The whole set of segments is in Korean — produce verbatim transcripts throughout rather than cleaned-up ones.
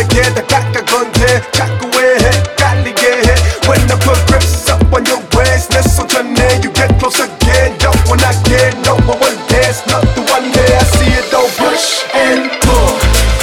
너에게 다가가건 돼 자꾸 왜 헷갈리게 해 When I put grips up on your waist 내 손 전에 you get close again Don't wanna get no one dance not the one day I see it all push and pull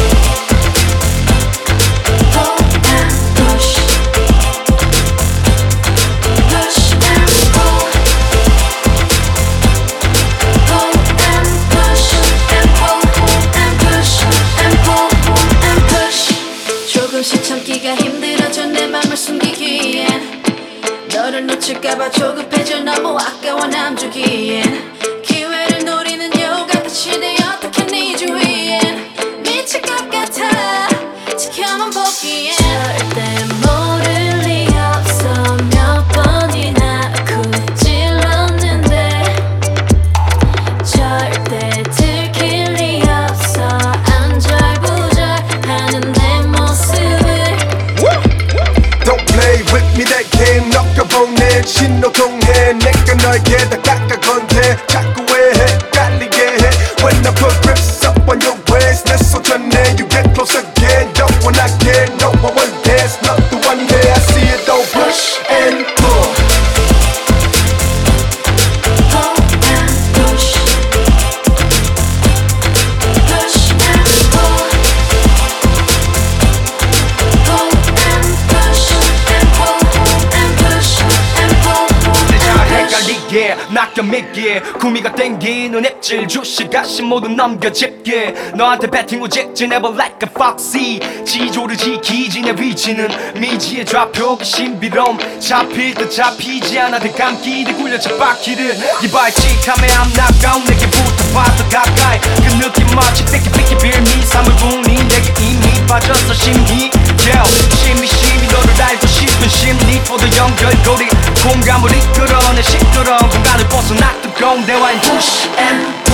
조금씩 참기가 힘들어져 내 맘을 숨기기엔 너를 놓칠까봐 조급해져 너무 아까워 남주기엔 기회를 노리는 여우가 끝이 돼 어떻게 네 주위엔 미칠 것 같아 지켜만 보기엔 절대 모를 리 없어 몇 번이나 구질렀는데 절대 들킬 리 없어 안절부절하는 내 모습을 Don't play with me that game 넘겨보내 신호 통해 내가 너에게 다가가건 돼 자꾸 왜 헷갈리게 해 When I put grips up on your waist 내 손 전에 you get close again Don't wanna get no one dance not the one day I see it all push and pull 예, 낚여미기에 구미가 땡기는 앱질 주시가시 모두 넘겨짚게 너한테 배팅 오직지 never like a foxy 지조를 지키지 내 위치는 미지의 좌표가 신비로움 잡힐 듯 잡히지 않아 대 감기들 굴려 쳇바퀴를 이발 직함에 I'm 나가운 내게 붙어봐 더 가까이 그 느낌 마치 삐끼삐끼 빌미 사물분이 내게 이미 빠졌어 심히 yeah, 심히 심히 너를 알고 싶은 심리 포도 연결고리 공감을 이끌어내 시끄러운 공간을 벗어나 뜨거운 대화인 push and